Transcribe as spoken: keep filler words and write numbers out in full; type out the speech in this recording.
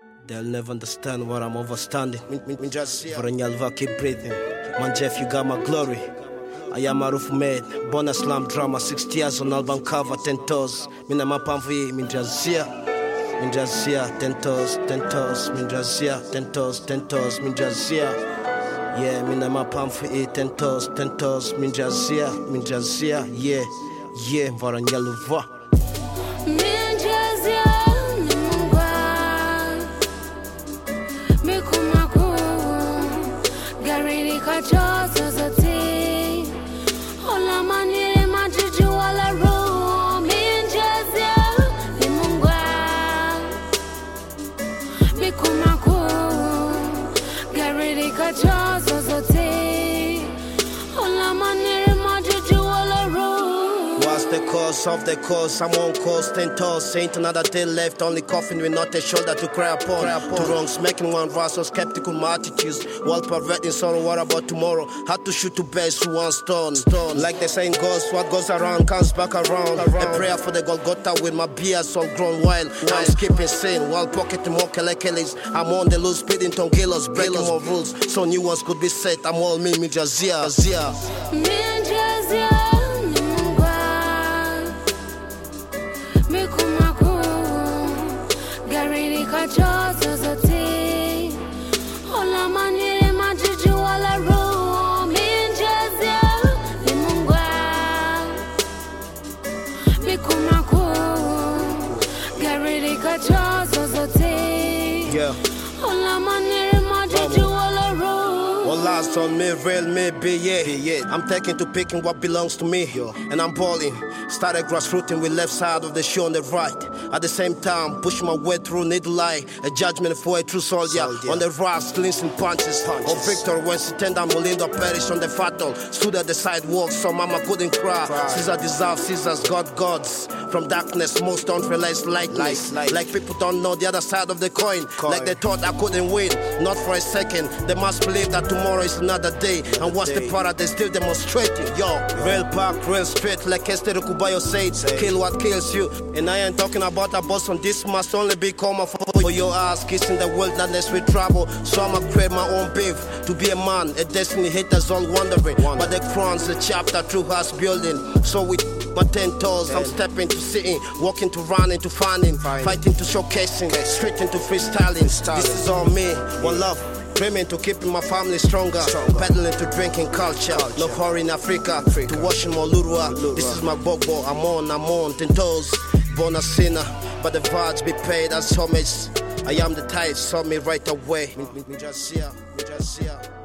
They'll never understand what I'm overstanding. For a nyalva, keep breathing. Man Jeff, you got my glory. I am Maruf made, born a slam drama, sixty years on album cover, ten toes. Mina mapamvi, minjazia, minjazia, ten toes, ten toes, minjazia, ten toes, ten toes, minjazia. Yeah, mina mapamvi, ten toes, ten toes, minjazia, minjazia, yeah, yeah, vara nyaluva. Minjazia, nimungwa, mikumaku, gariri kachozo zote. What's the cause of the cause? I'm on course, ten toes. Ain't another day left, only coffin with not a shoulder to cry upon. Cry upon. Two wrongs making one right, so skeptical my attitudes. While perverting sorrow, what about tomorrow? Had to shoot two birds with one stone. stone. Like the saying goes, what goes around comes back around. around. A prayer for the Golgotha with my beers all grown wild. wild. I'm skipping sin while pocketing more kelekeles. I'm on the loose, speeding tongilos, breaking more rules. So new ones could be set. I'm all me, me jazia. Me jazia. Kachozo zote, ola manire majiju wala roho, minjazia limungwa, bikumaku, gariri kachozo zote, yeah. Ola manire majiju wala roho. All last on me, real me, be yeah. be yeah. I'm taking to picking what belongs to me, yeah. And I'm balling. Started grassrooting with left side of the shoe on the right. At the same time, pushing my way through needle eye. A judgment for a true soldier. soldier. On the rocks, cleansing punches. punches. Of victor when Sitenda Molindo perished on the battle. Stood at the sidewalk, so mama couldn't cry. cry. Caesar deserves Caesar's God gods. From darkness, most don't realize lightness. Light, light. Like people don't know the other side of the coin. coin. Like they thought I couldn't win. Not for a second. They must believe that tomorrow is another day. And what's the part they still demonstrating? Yo, real park, real straight. Like Esther Kubayo said, kill what kills you. And I ain't talking about a boss on this must only be common for your ass. Kissing the wilderness with trouble. So I'ma create my own beef. To be a man, a destiny haters all wondering. But the crown's a chapter through house building. So with my ten toes, I'm stepping to sitting, walking to running to finding, fighting to showcasing, straight into freestyling. This is all me, one love. Dreaming to keeping my family stronger, stronger. Peddling to drinking culture, culture. Love horror in Africa, Africa. To washing more Lurua. This is my bobo, I'm on, I'm on, ten toes. Born a sinner, but the vibes be paid as homage. I am the type, saw me right away. Me, me, me just here, me just here.